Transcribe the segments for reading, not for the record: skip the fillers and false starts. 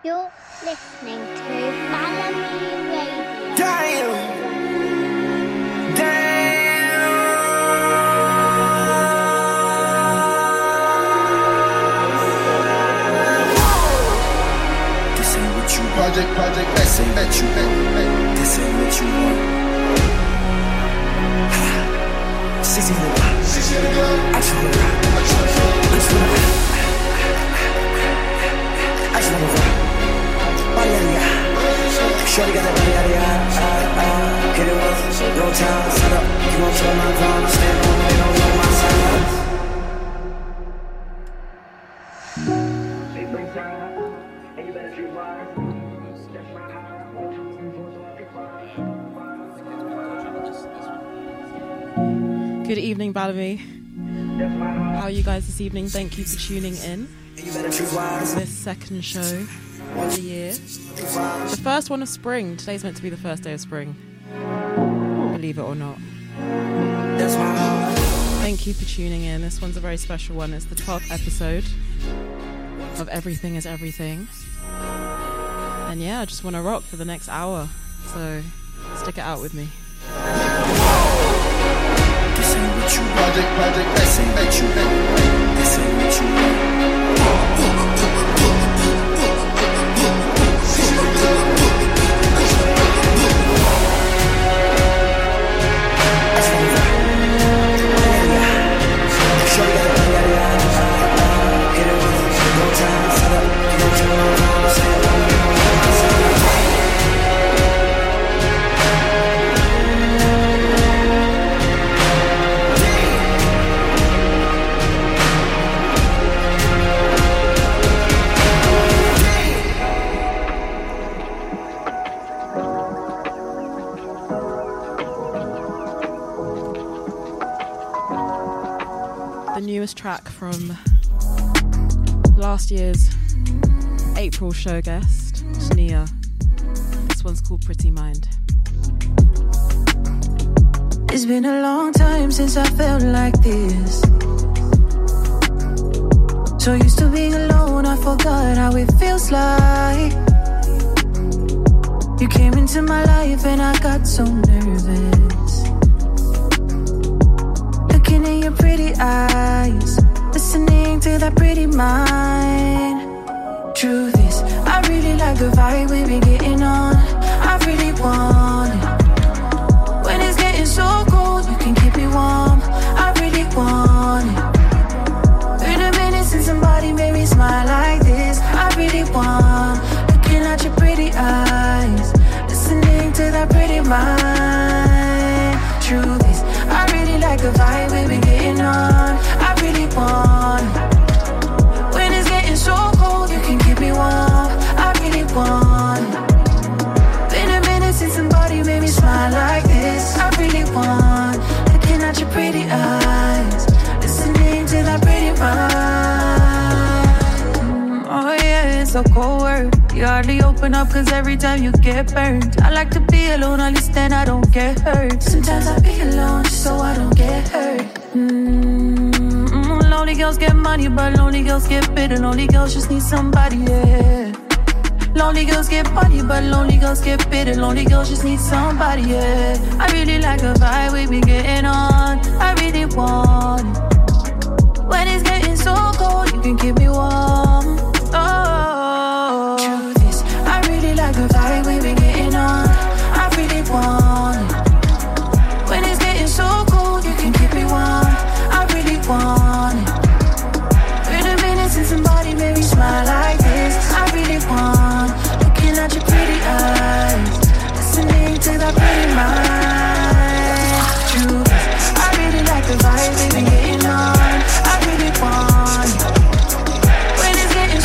You're listening to Malamute Radio. Damn! This ain't what you want. Project, this ain't what you want. This ain't what you want. 60 minutes. I just wanna rock. I just wanna rock. Shorty got that body, hit it once, no time, set up. You won't tell my vibe, stand on it, they don't know my side. Good evening, Balavi. How are you guys this evening? Thank you for tuning in to this second show of the year. The first one of spring. Today's meant to be the first day of spring. Believe it or not. Thank you for tuning in. This one's a very special one. It's the 12th episode of Everything is Everything. And yeah, I just want to rock for the next hour. So stick it out with me. This ain't what you project, this ain't what you want. This ain't what you want. Newest track from last year's April show guest, Nia. This one's called Pretty Mind. It's been a long time since I felt like this. So used to being alone, I forgot how it feels like. You came into my life and I got so nervous. Looking in your pretty eyes, listening to that pretty mind. Truth is, I really like the vibe we be getting on. I really want it. When it's getting so cold, you can keep me warm. I really want it. Been a minute since somebody made me smile like this. I really want. Looking at your pretty eyes, listening to that pretty mind. Truth is, I really like the vibe we be getting on. I really want it. When it's getting so cold, you can keep me warm. I really want it. Been a minute since somebody made me smile like this. I really want. Looking at your pretty eyes, listening to that pretty mind. Oh yeah, it's a cold word. You hardly open up cause every time you get burned. I like to be alone, at least then I don't get hurt. Sometimes I be alone just so I don't get hurt. Lonely girls get money, but lonely girls get bitter. Lonely girls just need somebody, yeah. Lonely girls get money, but lonely girls get bitter. Lonely girls just need somebody, yeah. I really like the vibe we be getting on. I really want it. When it's getting so cold, you can keep me warm. Oh, truth is, I really like the vibe we be getting on. I really want it. When it's getting so cold, you can keep me warm. I really want it. Been a minute since somebody made me smile like this. I really want. Looking at your pretty eyes, listening to that pretty mind. Truth is, I really like the vibe we be getting on. I really want it. When it's getting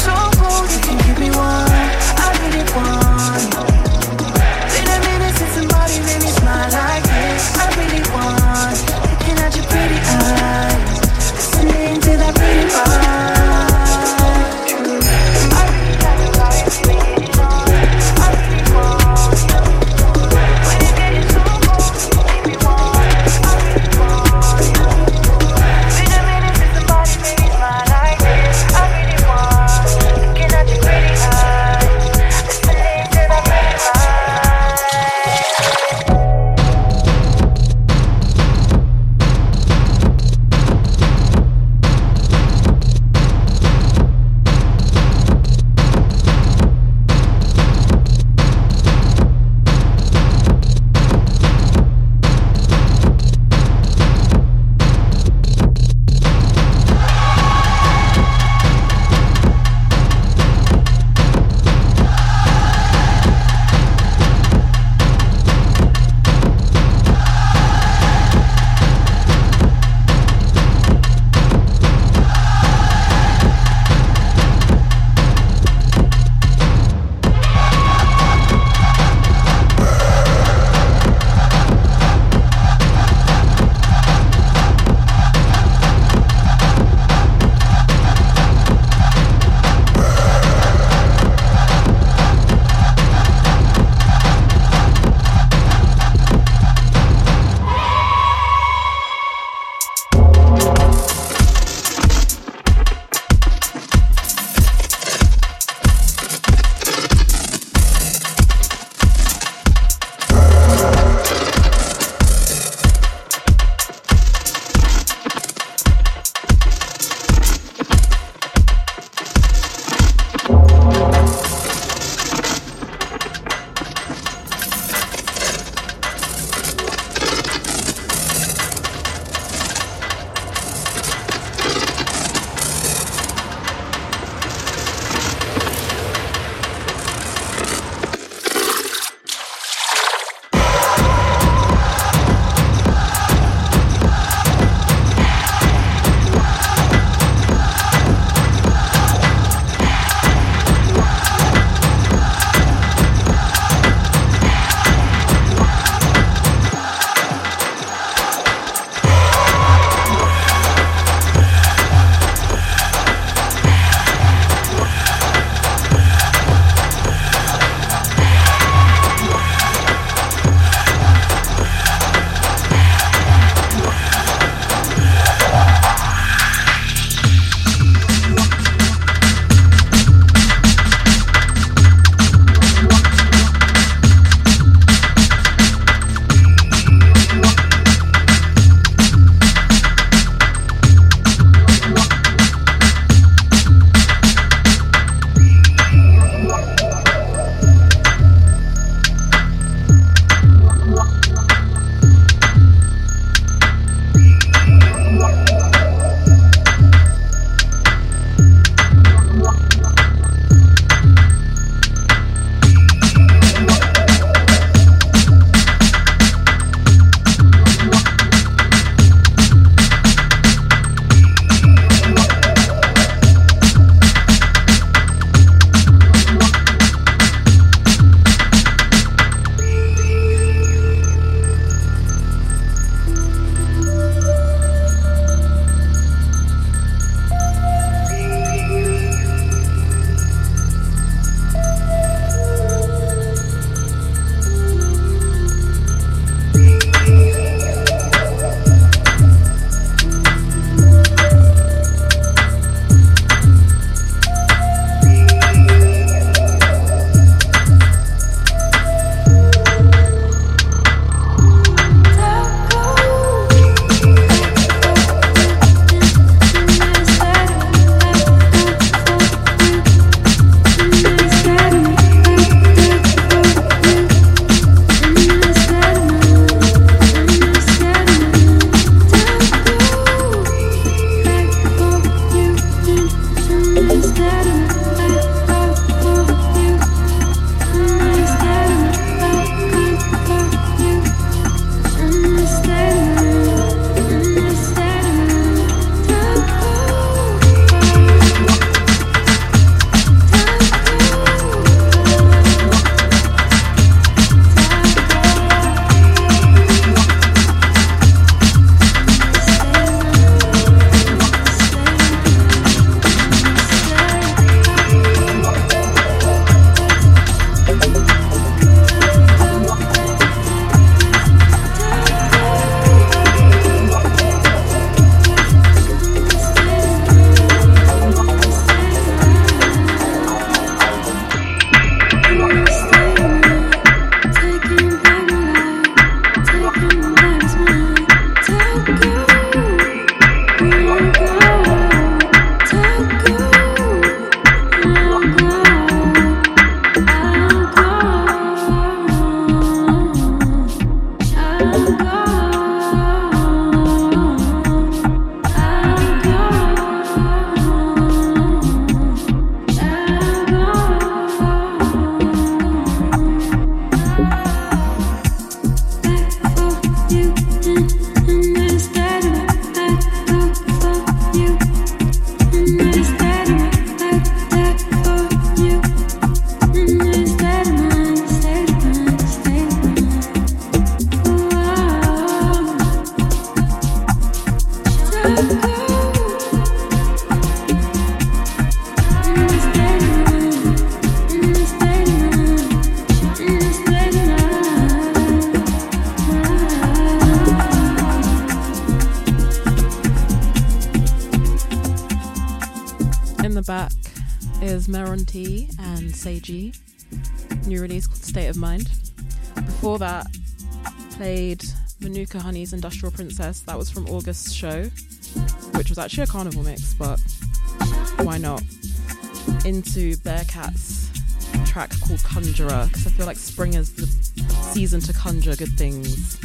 back is Meron T and Seiji. New release called State of Mind. Before that, played Manuka Honey's Industrial Princess. That was from August's show, which was actually a carnival mix, but why not? Into Bearcat's track called Conjurer, because I feel like spring is the season to conjure good things.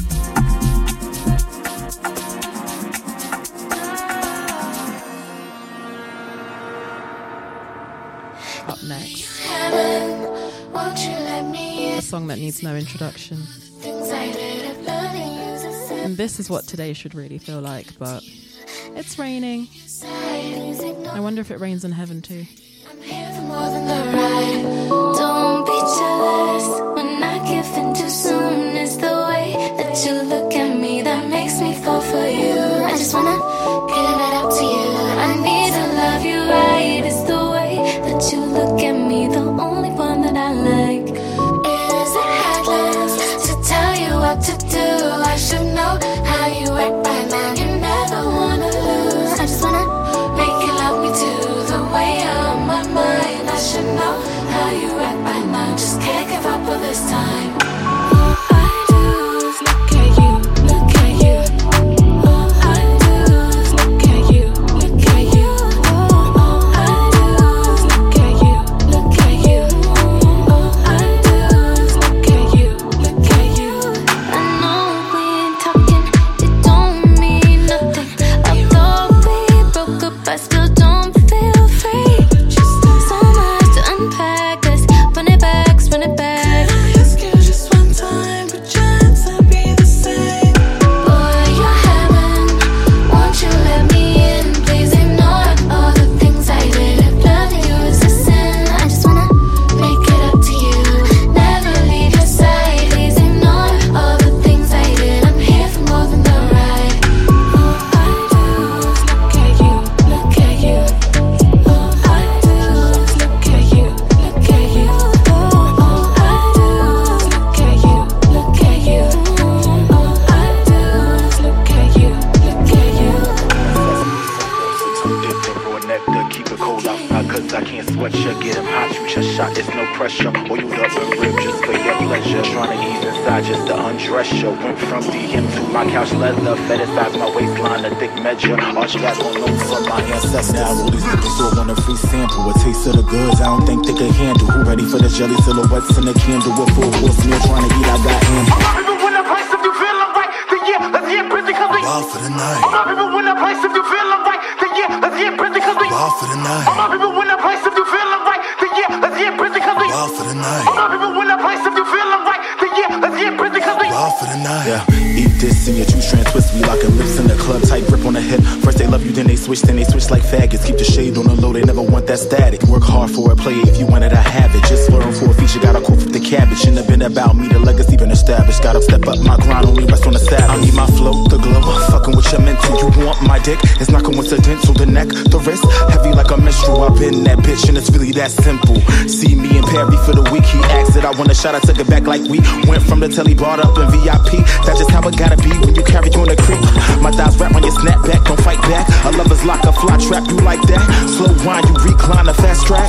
Up next, a song that needs no introduction. And this is what today should really feel like, but it's raining. I wonder if it rains in heaven too. Don't be jealous when I give in too soon. It's the way that you look at me that makes me fall for you. I just wanna give it up to you. I need to love you right. It's the way that you look at me, the only one that I like. Is it headless to tell you what to do? I should know how you act by now. You never wanna lose. I just wanna make you love me too, the way you're on my mind. I should know how you act by now. Just can't give up all this time. All I do is look at you, look at you. All I do is look at you, look at you. All I do is look at you, look at you. All I do is look at you, look at you. I know we ain't talking, it don't mean nothing. Although we broke up, I still don't feel free. So much to unpack, let's run it back, run it back. Ask you just one time, but chance to be the same. Boy, you're heaven, won't you let me in? Please ignore all the things I did. If loving you is a sin, I just wanna make it up to you. Never leave your side, please ignore all the things I did. I'm here for more than the ride. All I do is look at you, look at you. All I do is look at you, look at you. All I do is look at you, look at you. All I do is look at you, look at you. Raw nectar, keep it cold outside, cause I can't sweat you. Get him hot, shoot your shot, it's no pressure. Oiled up and ripped just for your pleasure. Trying to ease inside just to undress you. Went from DM to my couch leather. Fetishized my waistline, a thick measure. Arch gas on notes from my ancestors. Now all these niggas still want a free sample. A taste of the goods, I don't think they can handle. Who ready for the jelly silhouettes and the candle? A full course meal trying to eat, I got handle. People when the place if you feeling right, then yeah, let's get busy cause we Wild for the night, people when the place if you feeling right, then yeah, let's get busy cause we wild for the night, people when the place if you feeling right, then yeah, let's get busy cause we wild for the night, people when the place if you feeling right, then yeah, let's get busy cause we wild for the night. Yeah, eat this in your two strand twist. We locking lips in the club, tight grip on the hip. First they love you, then they switch like faggots. Keep the shade on the low, they never want that static. Work hard for it, play it if you want it, I have it. Just learn for a feature, got a quote from the cabbage. Shouldn't have been about me, the legacy been established. Gotta step up my grind, only rest on the saddle. I need my flow, the glow, fucking with your mental. You want my dick, it's not coincidental. The neck, the wrist, heavy like a menstrual. I've been that bitch and it's really that simple. See me and Perry for the week, he asked it. I want a shot, I took it back like we went from the telly bar up in VIP. That's just how it gotta be when you carry on the creep. My thighs wrap on your snapback, don't fight back. A lover's lock, a fly trap, you like that? Slow grind, you recline a fast track.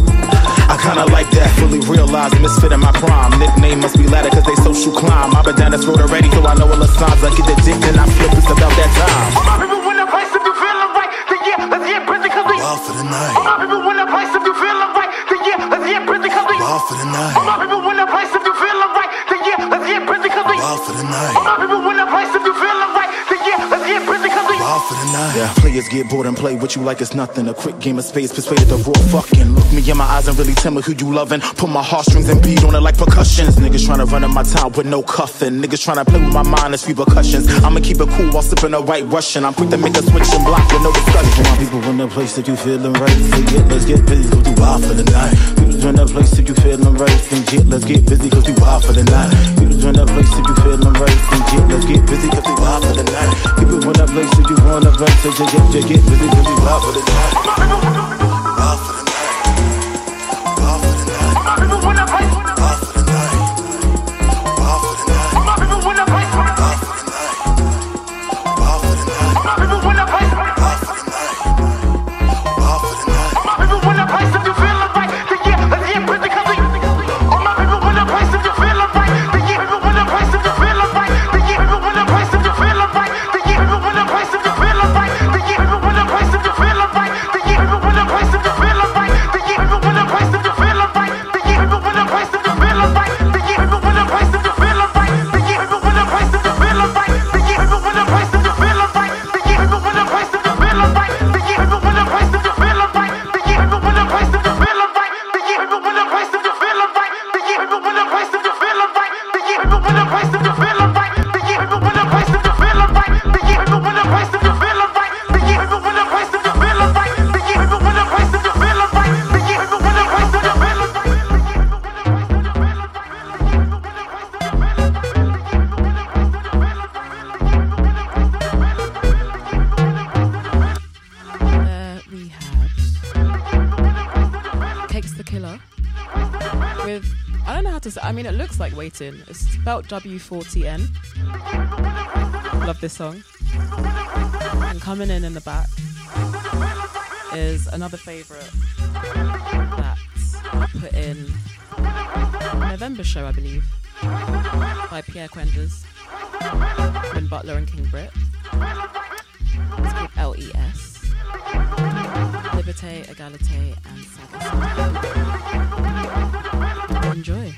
I kinda like that, fully realized misfit in my prime. Nickname must be ladder cause they social climb. I've been down this road already, so I know all the signs. I get the dick and I flip, it's about that time. people when the place if you feeling right, then yeah, let's get busy cause we Wild for the night, people when the place if you feeling right, then yeah, let's get busy cause we wild for the night, people when the place if you feeling right, then yeah, let's get busy cause we wild for the night, people when the place if you feeling right, then yeah, let's get busy cause we wild for the night. Yeah, players get bored and play with you like it's nothing. A quick game of space, persuaded the raw fucking. Look me in my eyes and really tell me who you loving. Put my heartstrings and beat on it like percussions. Niggas tryna run in my town with no cuffing. Niggas tryna play with my mind, it's repercussions. I'ma keep it cool while sipping a white Russian. I'm quick to make a switch and block with no discussion. My people in the place that you feeling right. Say yeah, let's get busy cause we wild for the night. People in the place that you feeling right. Say yeah, let's get busy cause we wild for the night. People in the place that you feeling right. Say yeah, let's get busy cause we wild for the night. People in the place that you wanna right. Say yeah, get busy cause we wild for the night. Wild for the night, wild for the night, people when the place wild for the night, wild for the night, people when the place wild for the night, wild for the night, people when the place wild for the night, wild for the night. people when with, I don't know how to say, I mean, it looks like Waiting. It's spelled W40N. Love this song. And coming in the back is another favourite that I put in November show, I believe, by Pierre Quenders, Lynn Butler and King Britt. It's called LES. Liberté, Égalité and Sagacité. Enjoy.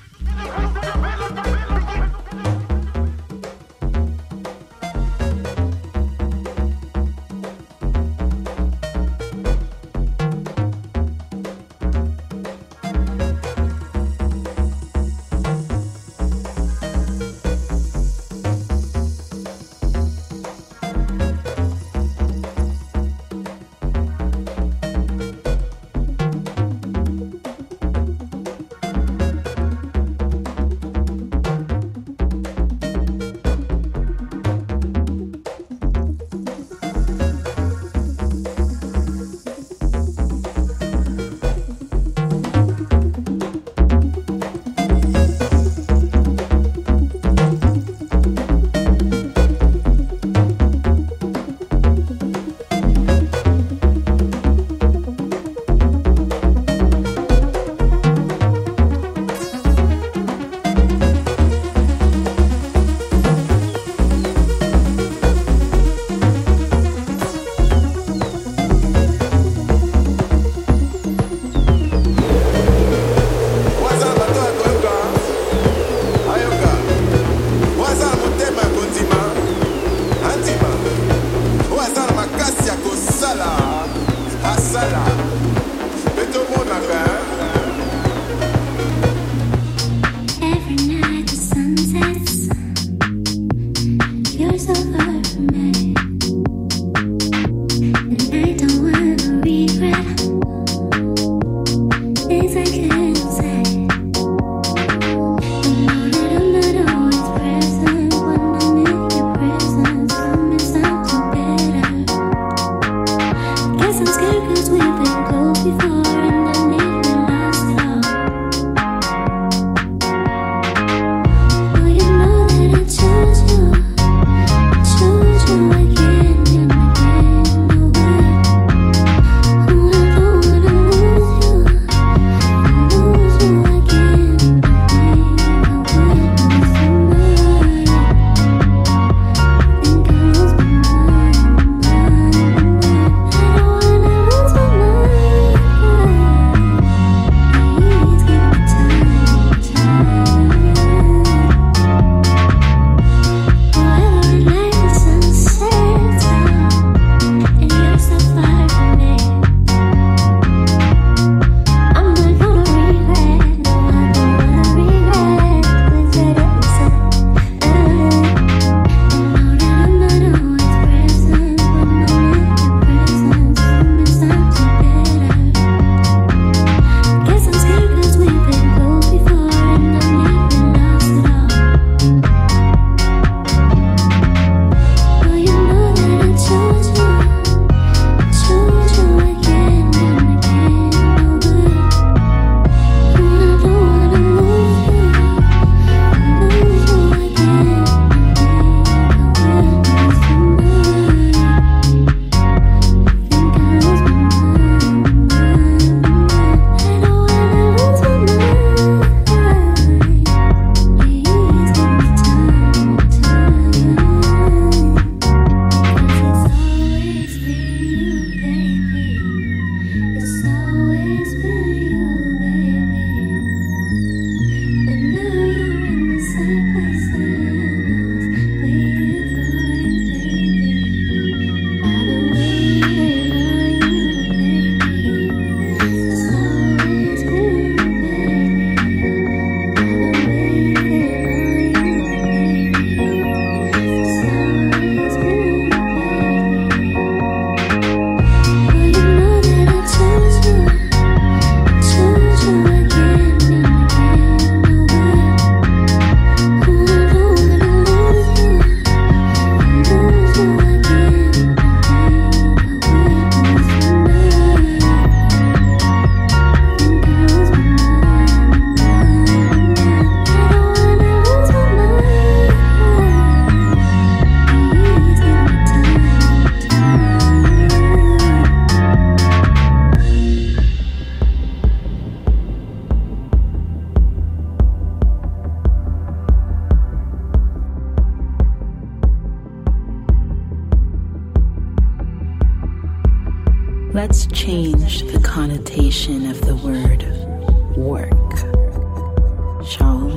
Let's change the connotation of the word work, shall we?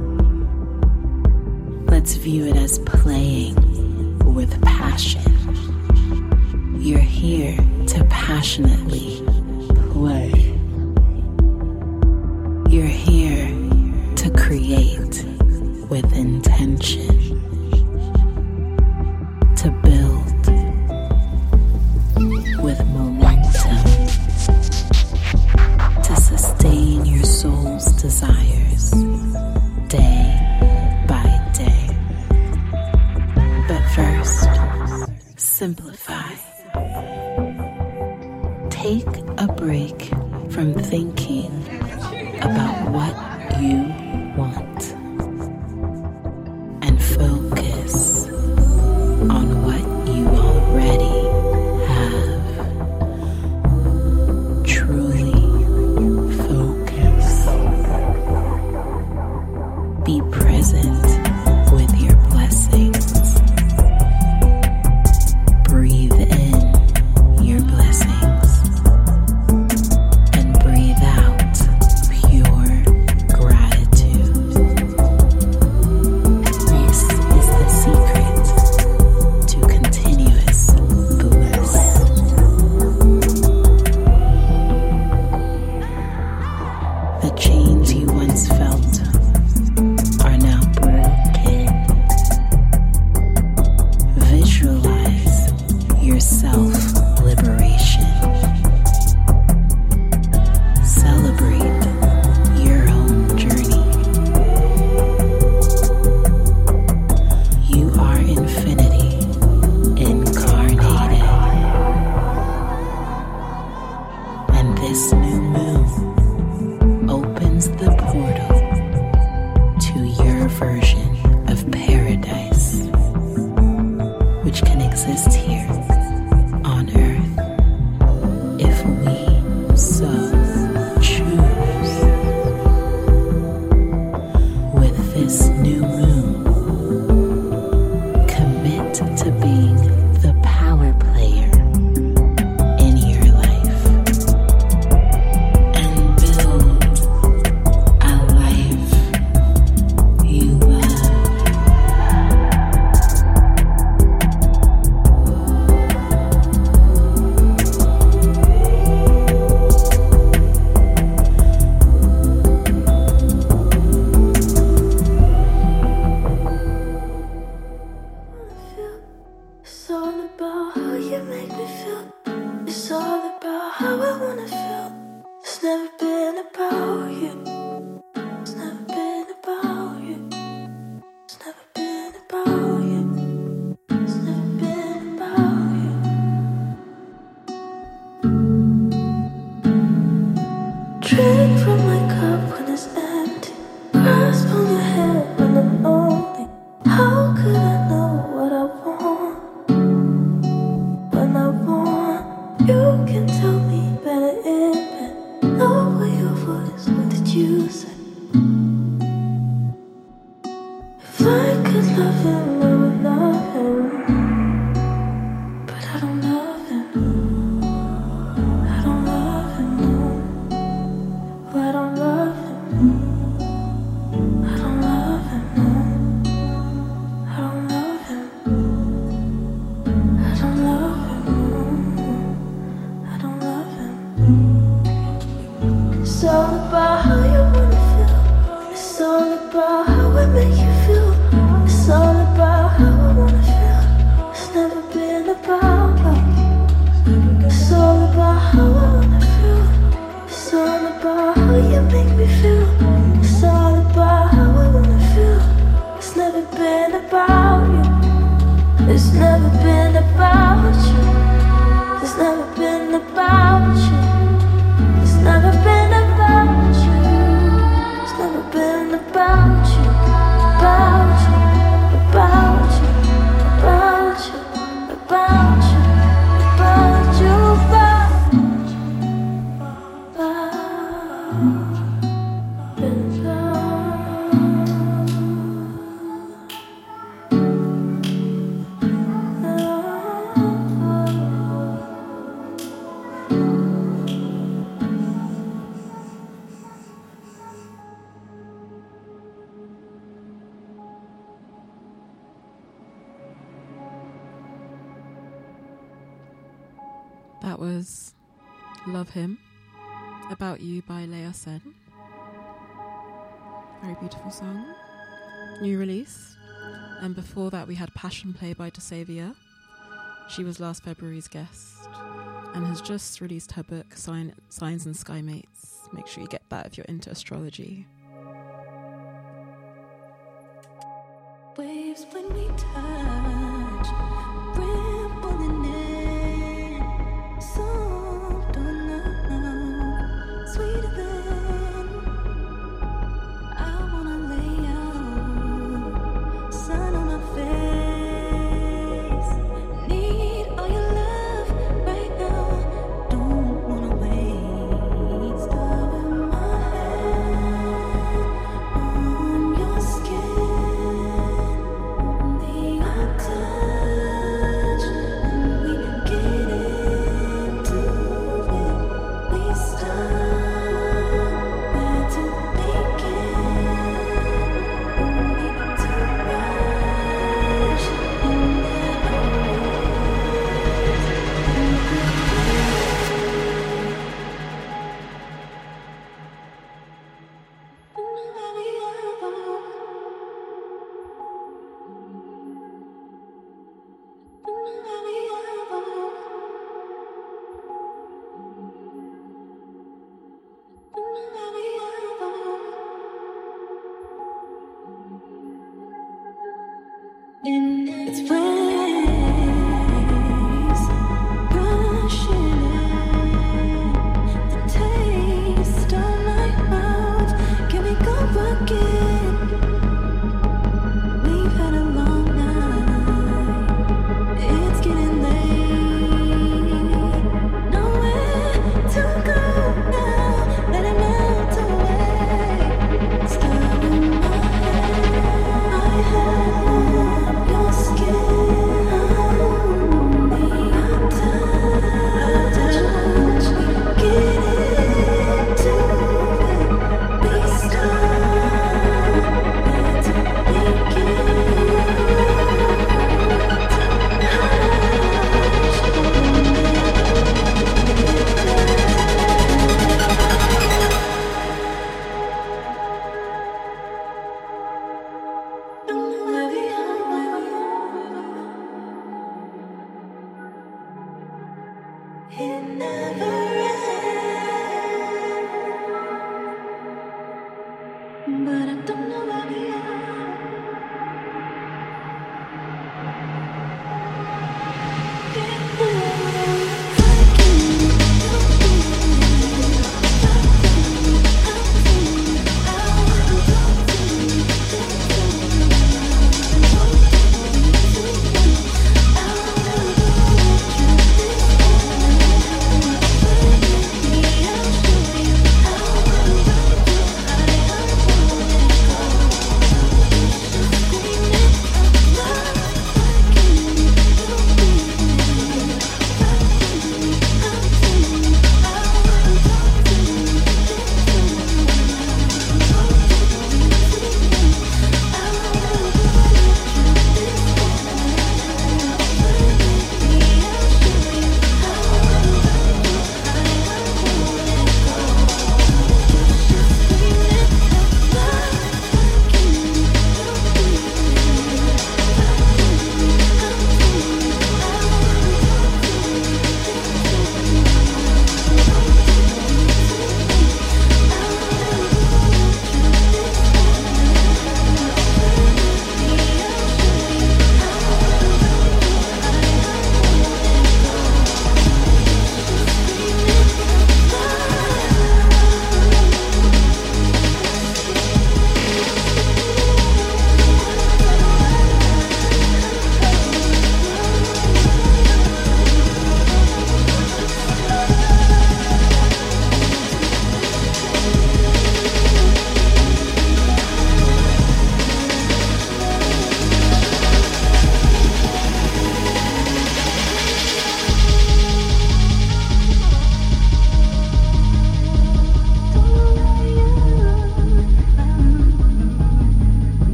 Let's view it as playing with passion. You're here to passionately play. You're here to create with intention, to build with momentum, to sustain your soul's desires day by day. But first, simplify. Take a break from thinking about what you want and focus on what you already have. Truly focus. Be present with your blessings. Breathe in your blessings and breathe out pure gratitude. This is the secret to continuous bliss. The chains you once felt are now broken. Visualize your self-liberation. Celebrate your own journey. You are infinity incarnated. And this new moon opens the portal to your version of paradise, which can exist here on earth if we so choose. With this new moon, commit to being the power player in your life and build a life you love. It's all about how you make me feel. It's all about how I wanna feel. It's never been about you. It's never been about you. It's never been about you. It's never been about you. Drink from my cup when it's empty. Grasp on your head when I'm lonely. How could I know what I want? When I want, you can tell me better in bed. Lower your voice, what did you say? If I could love him, I would love him. But I don't love him. I don't love him, no. I don't love him. I don't love him, no. I don't love him. I don't love him, no. I don't love him. It's all about how you wanna feel. It's all about how I make you feel. It's all about That was Love Him, About You by Leah Sen. Very beautiful song. New release. And before that we had Passion Play by DeSavia. She was last February's guest and has just released her book Signs and Skymates. Make sure you get that if you're into astrology. Waves when we touch, rippling in, soft on love, sweeter than I wanna lay out, sun on my face, need all your love right now, don't wanna wait, star in my head, on your skin. In its waves, rushing in, the taste on my mouth. Can we go again? We've had a long night. It's getting late. Nowhere to go now. Let it melt away. Stuck in my head. I have your skin on the touch, get into it, we start to it never ends, but I don't know where we are.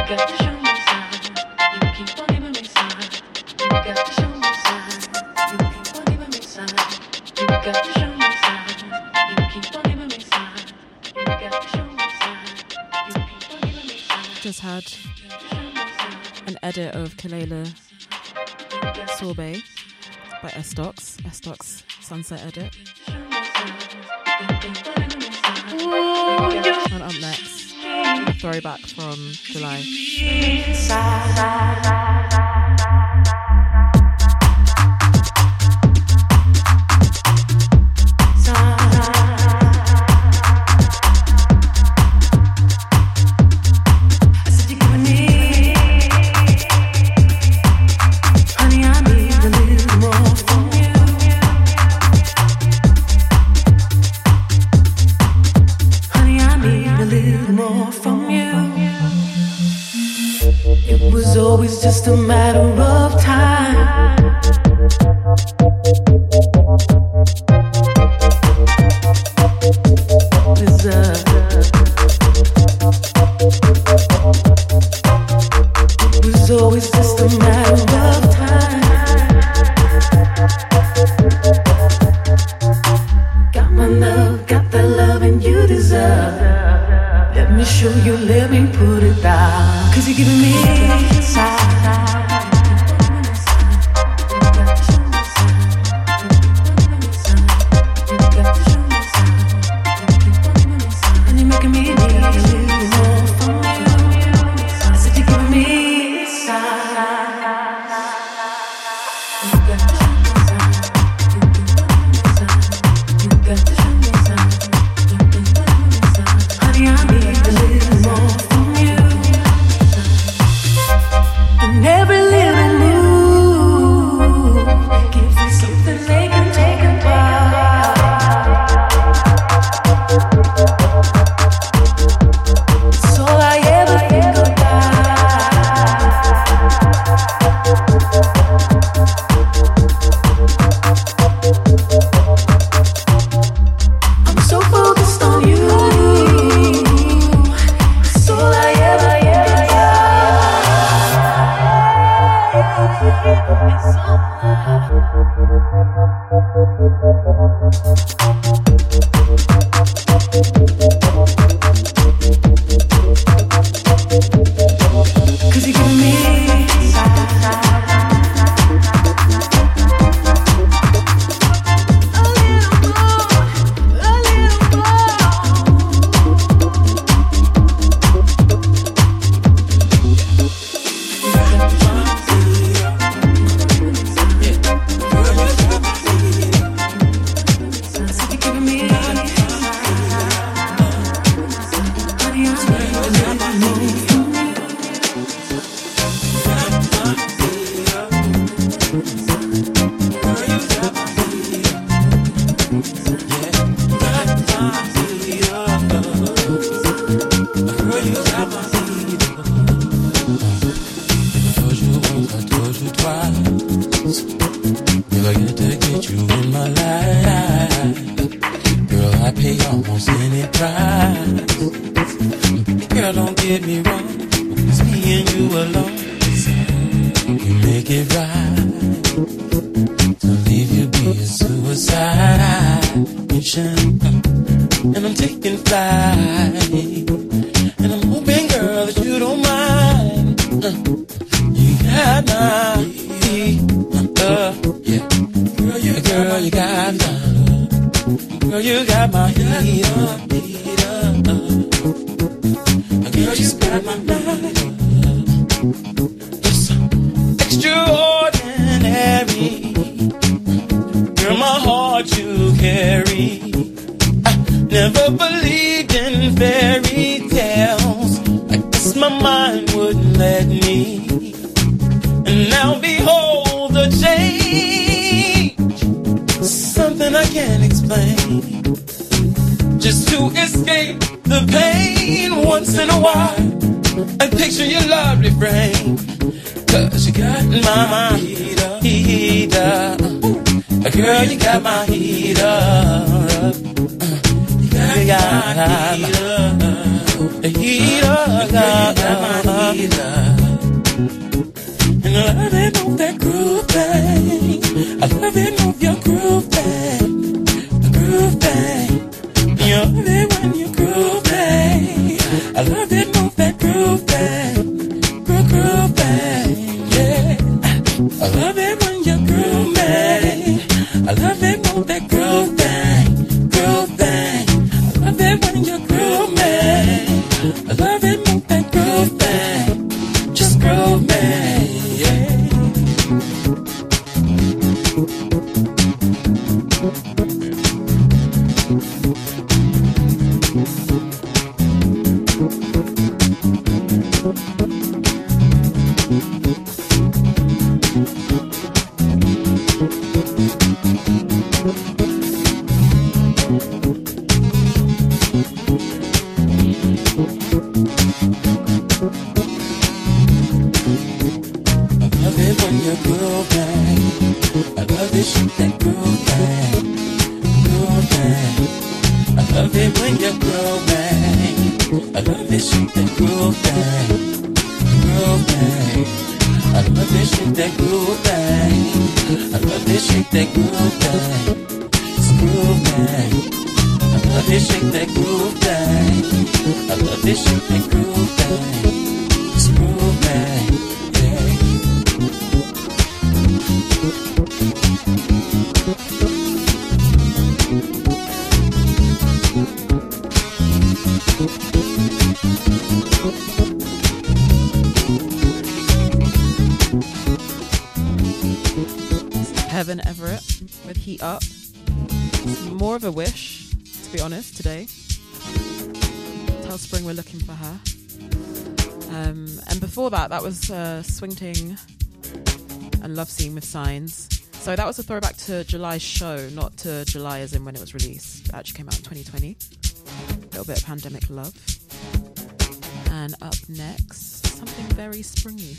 Just had an edit of Kelela Sorbet by Estox. Estox Sunset edit. And up next, a throwback from July. Always just a matter of time. It was always just a matter of time. Got my love, got the loving you deserve. Let me show you, let me put it down. 'Cause you're giving me the heater, got my heater. And I love it, move that groove thing. I love it, move your groove thing. The groove thing. You love it when you groove thing. I love it, move that groove thing. Groove thing, yeah. I love it when you groove thing. I love it, move that groove thing. Groove thing. I love it when you groove me. I love it, move that groove thing. Just groove me, yeah. Heaven Everett with Heat Up. More of a wish, to be honest, today. Tell Spring we're looking for her. And before that was Swing Ting and Love Scene with Signs. So that was a throwback to July's show, not to July as in when it was released. It actually came out in 2020. A little bit of pandemic love. And up next, something very springy.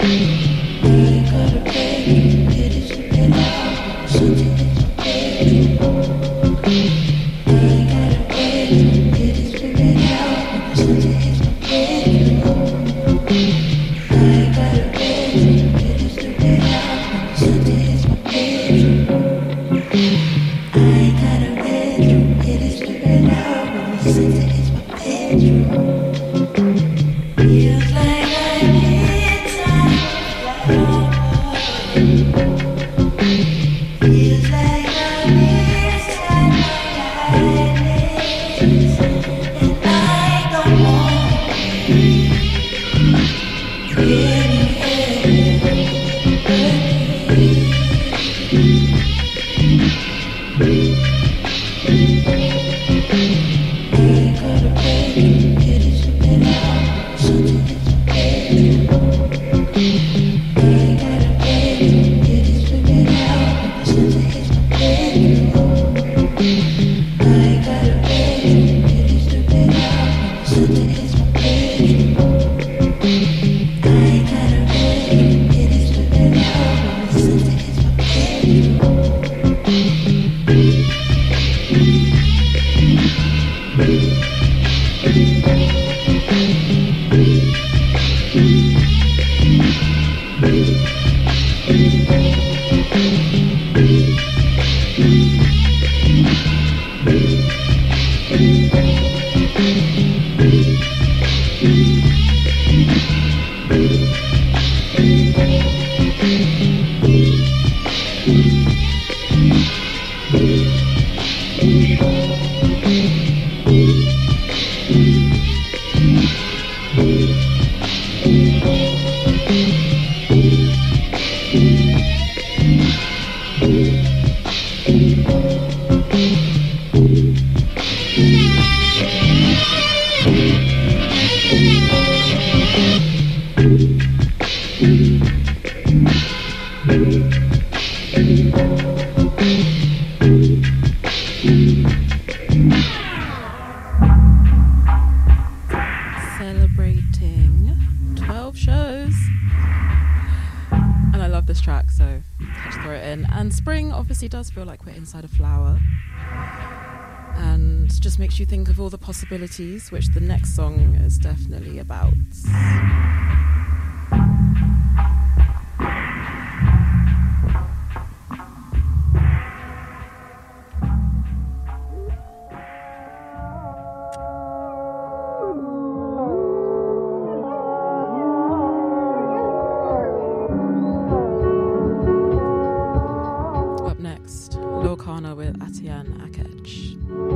Celebrating 12 shows. And I love this track, so let's throw it in. And spring obviously does feel like we're inside a flower. And just makes you think of all the possibilities, which the next song is definitely about. Up next, Lil Kana with Atian Akech.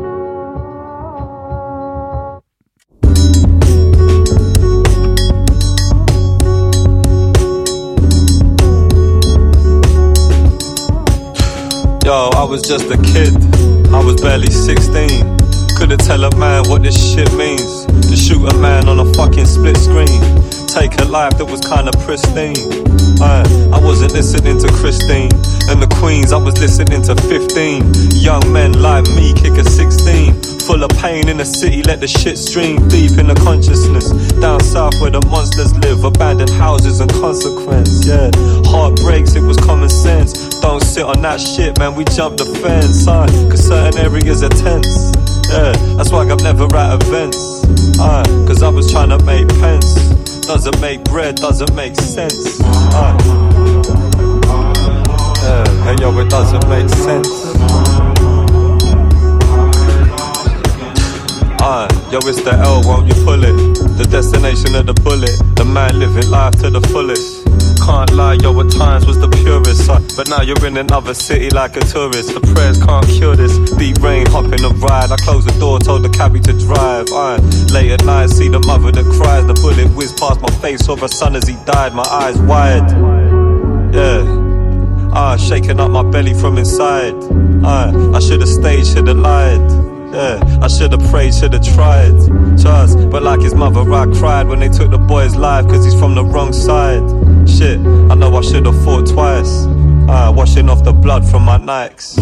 Yo, I was just a kid, I was barely 16. Couldn't tell a man what this shit means. To shoot a man on a fucking split screen, take a life that was kinda pristine. I wasn't listening to Christine and the Queens, I was listening to 15. Young men like me kick a 16. Full of pain in the city, let the shit stream deep in the consciousness. Down south where the monsters live, abandoned houses and consequence, yeah. Heartbreaks, it was common sense. Don't sit on that shit, man, we jumped the fence, cause certain areas are tense. Yeah, that's why I'm never at events, cause I was trying to make pence. Doesn't make bread, doesn't make sense, yeah, hey yo, it doesn't make sense. Yo, it's the L, won't you pull it? The destination of the bullet, the man living life to the fullest. Can't lie, yo, at times was the purest, but now you're in another city like a tourist. The prayers can't cure this. Deep rain, hop in the ride. I closed the door, told the cabbie to drive. Late at night, see the mother that cries. The bullet whizzed past my face, saw her son as he died. My eyes wide, yeah. Shaking up my belly from inside. I should've stayed, should've lied. Yeah, I should've prayed, should've tried. Trust, but like his mother, I cried when they took the boy's life, cause he's from the wrong side. Shit, I know I should've fought twice. Washing off the blood from my Nikes.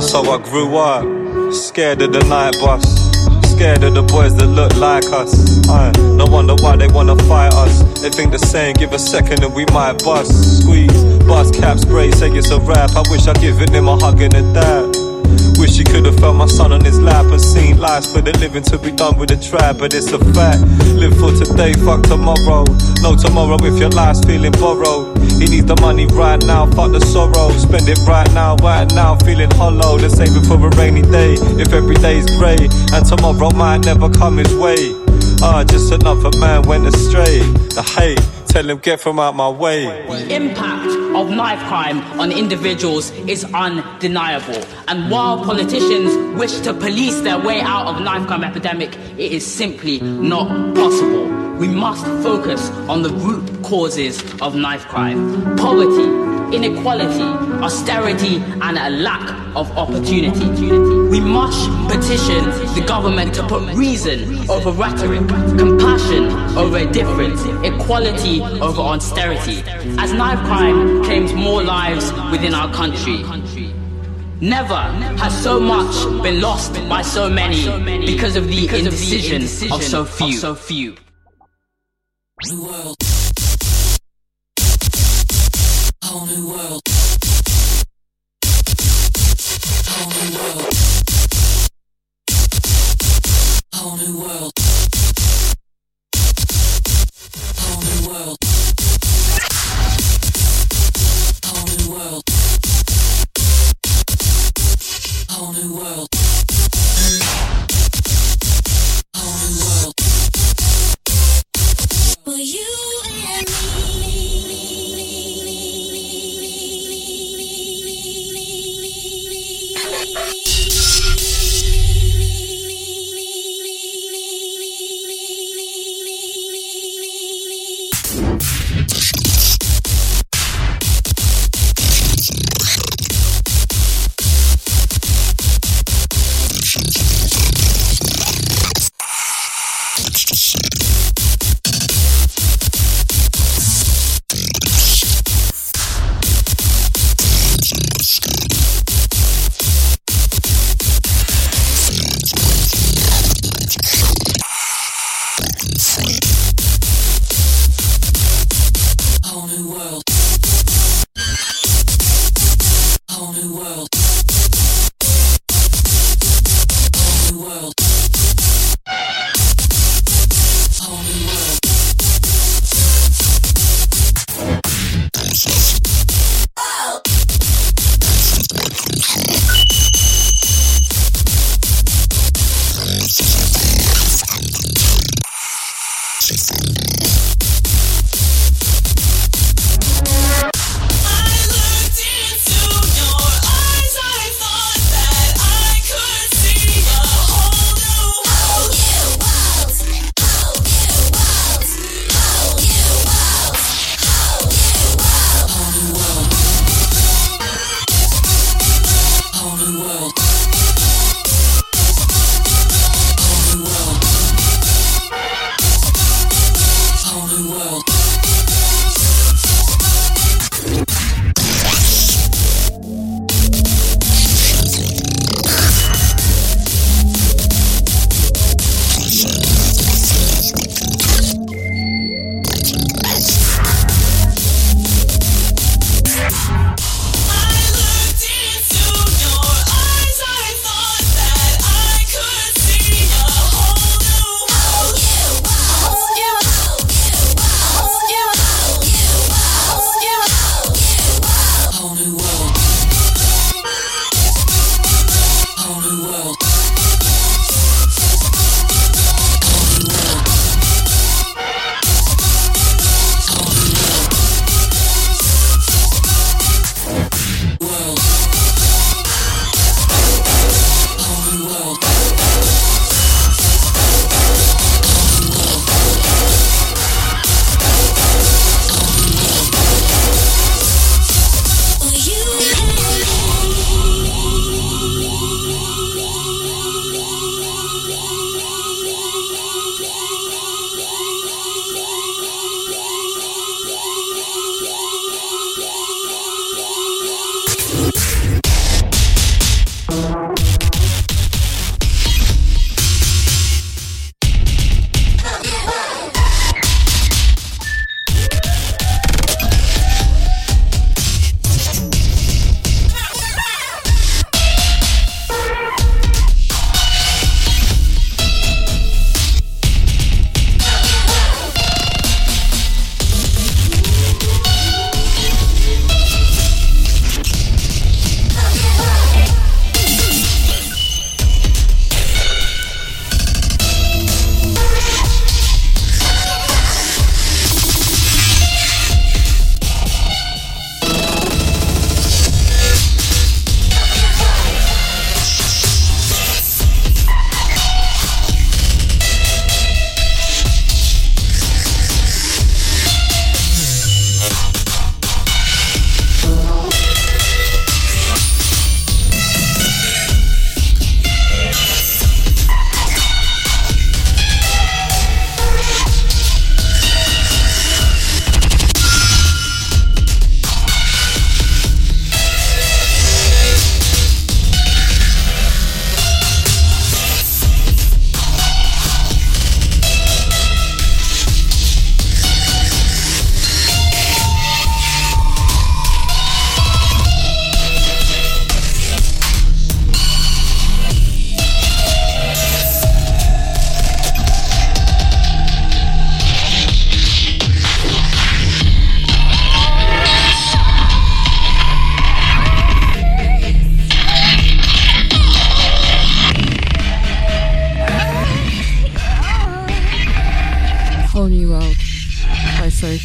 So I grew up, scared of the night bus, scared of the boys that look like us. No wonder why they wanna fight us. They think the same, give a second and we might bust. Squeeze, bust cap, spray, say it's a rap. I wish I'd given him a hug and a dab. Wish he could've felt my son on his lap and seen lives for the living to be done with a trap. But it's a fact, live for today, fuck tomorrow. No tomorrow if your life's feeling borrowed. He needs the money right now, fuck the sorrow. Spend it right now, feeling hollow. Then save it for a rainy day, if every day's grey and tomorrow might never come his way. Just another man went astray. The hate, tell him get from out my way. The impact of knife crime on individuals is undeniable. And while politicians wish to police their way out of knife crime epidemic, it is simply not possible. We must focus on the root causes of knife crime: poverty, inequality, austerity, and a lack of opportunity. We must petition the government to put reason over rhetoric, compassion over indifference, equality over austerity, as knife crime claims more lives within our country. Never has so much been lost by so many because of the indecision of so few. New world. Whole new world. Whole new world. Whole new world. Whole new world. Whole new world. Whole new world. Whole new world. For you and whole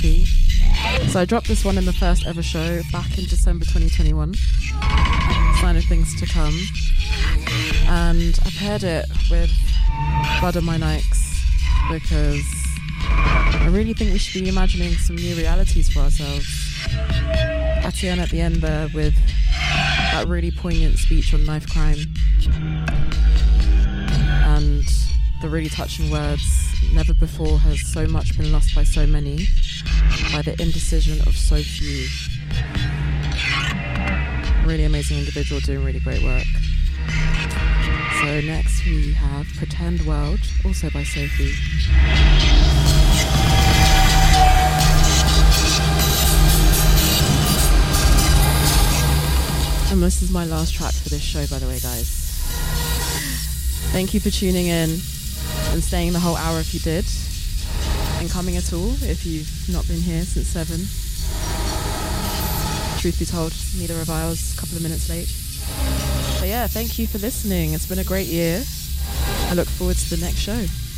Sophie. So I dropped this one in the first ever show back in December 2021. Sign of things to come. And I paired it with Blood on My Nikes because I really think we should be imagining some new realities for ourselves. Atienne at the end there with that really poignant speech on knife crime. And the really touching words, never before has so much been lost by so many, by the indecision of so few. Really amazing individual doing really great work. So next we have Pretend World, also by Sophie. And this is my last track for this show, by the way, guys. Thank you for tuning in and staying the whole hour if you did, and coming at all if you've not been here since 7. Truth be told, neither of I was a couple of minutes late. But yeah, thank you for listening. It's been a great year. I look forward to the next show.